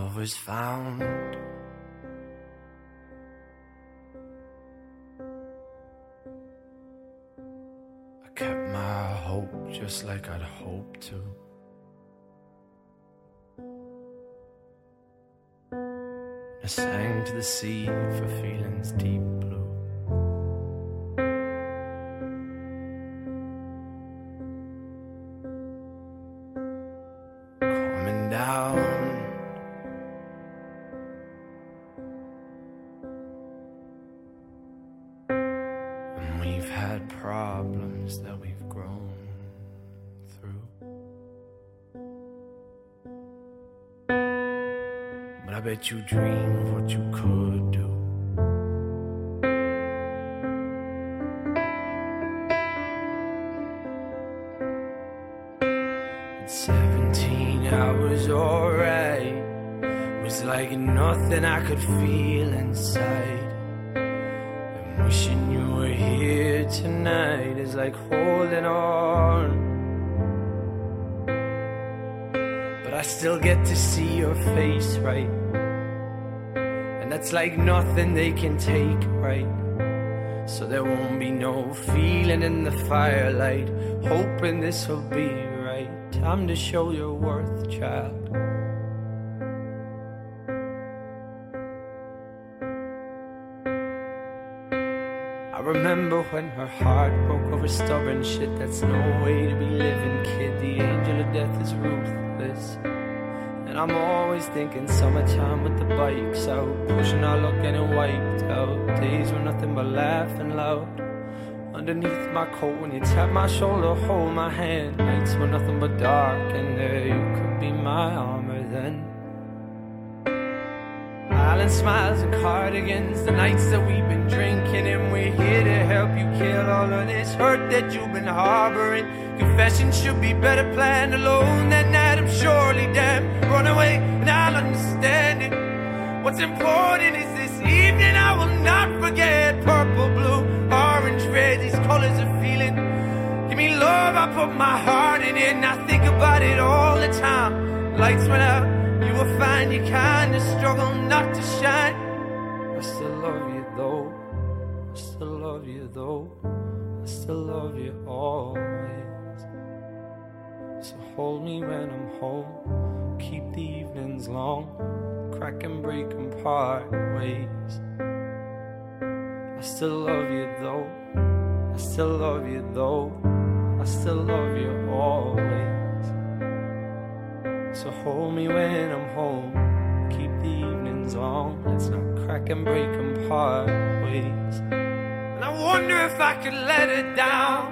love was found. I kept my hope just like I'd hoped to. I sang to the sea for feelings deep blue. Coming down, and we've had problems that we've grown through. But I bet you dreamed what you could do. At 17 I was alright. Was like nothing I could feel inside. And wishing you were here tonight is like holding on. But I still get to see your face, right? And that's like nothing they can take, right? So there won't be no feeling in the firelight. Hoping this will be right. Time to show your worth, child. I remember when her heart broke over stubborn shit. That's no way to be living, kid. The angel of death is ruthless. And I'm always thinking summertime with the bikes out, pushing our luck getting wiped out. Days were nothing but laughing loud. Underneath my coat when you tap my shoulder, hold my hand. Nights were nothing but dark, and there you could be my armor then. Island smiles and cardigans, the nights that we've been drinking, and we're here to help you kill all of this hurt that you've been harboring. Confession should be better planned alone that night. I'm surely damn. Run away and I'll understand it. What's important is this evening I will not forget. Purple, blue, orange, red, these colors of feeling. Give me love, I put my heart in it, and I think about it all the time. Lights went out, you were fine, you kinda struggle not to shine. I still love you though, I still love you though, I still love you always. So hold me when I'm home, keep the evenings long, crack and break and part ways. I still love you though, I still love you though, I still love you always. So hold me when I'm home, keep the evenings long, let's not crack and break and part ways. And I wonder if I could let it down.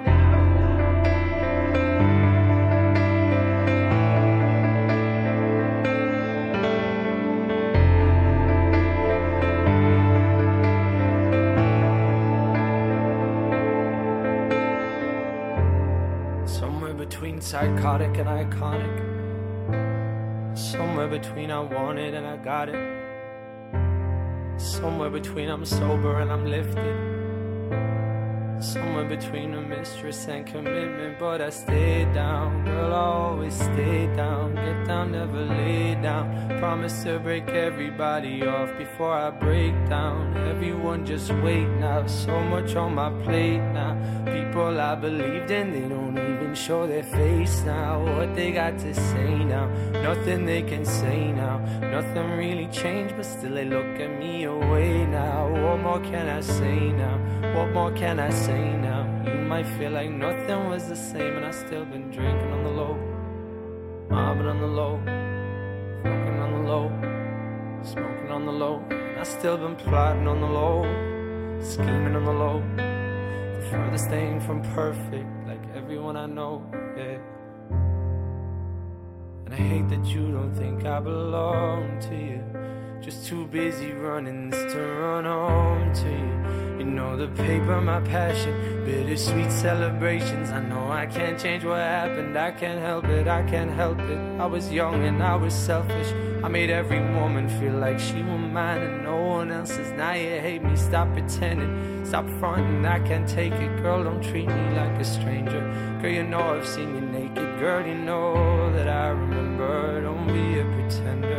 Between psychotic and iconic, somewhere between I want it and I got it, somewhere between I'm sober and I'm lifted, somewhere between a mistress and commitment. But I stayed down, girl, I always stay down. Get down, never lay down. Promise to break everybody off before I break down. Everyone just wait now, so much on my plate now. People I believed in, they don't even show their face now. What they got to say now, nothing they can say now. Nothing really changed, but still they look at me away now. What more can I say now, what more can I say now? You might feel like nothing was the same, and I still been drinking on the low, mobbing on the low, fucking on the low, smoking on the low. And I still been plotting on the low, scheming on the low. The furthest thing from perfect, like everyone I know, yeah. And I hate that you don't think I belong to you. Just too busy running this to run home to you. You know the paper, my passion, bittersweet celebrations. I know I can't change what happened, I can't help it, I can't help it. I was young and I was selfish. I made every woman feel like she was mine and no one else's. Now you hate me, stop pretending, stop fronting, I can't take it. Girl, don't treat me like a stranger. Girl, you know I've seen you naked. Girl, you know that I remember. Don't be a pretender.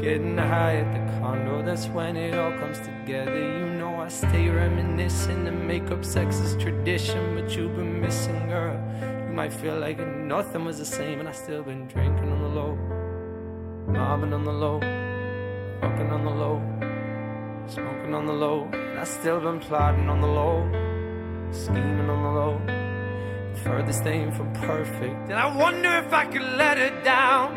getting high at the condo, that's when it all comes together. You know I stay reminiscing, the makeup sex is tradition, but you've been missing, girl. You might feel like nothing was the same, and I still been drinking on the low, mobbing on the low, fucking on the low, smoking on the low, and I still been plotting on the low, scheming on the low, furthest thing from perfect. And I wonder if I could let her down.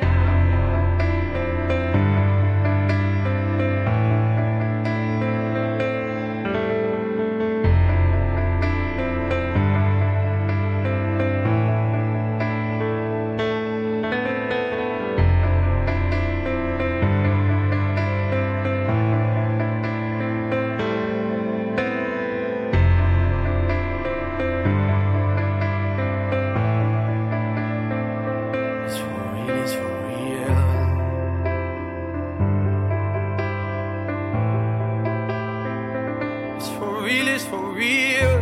It's for real.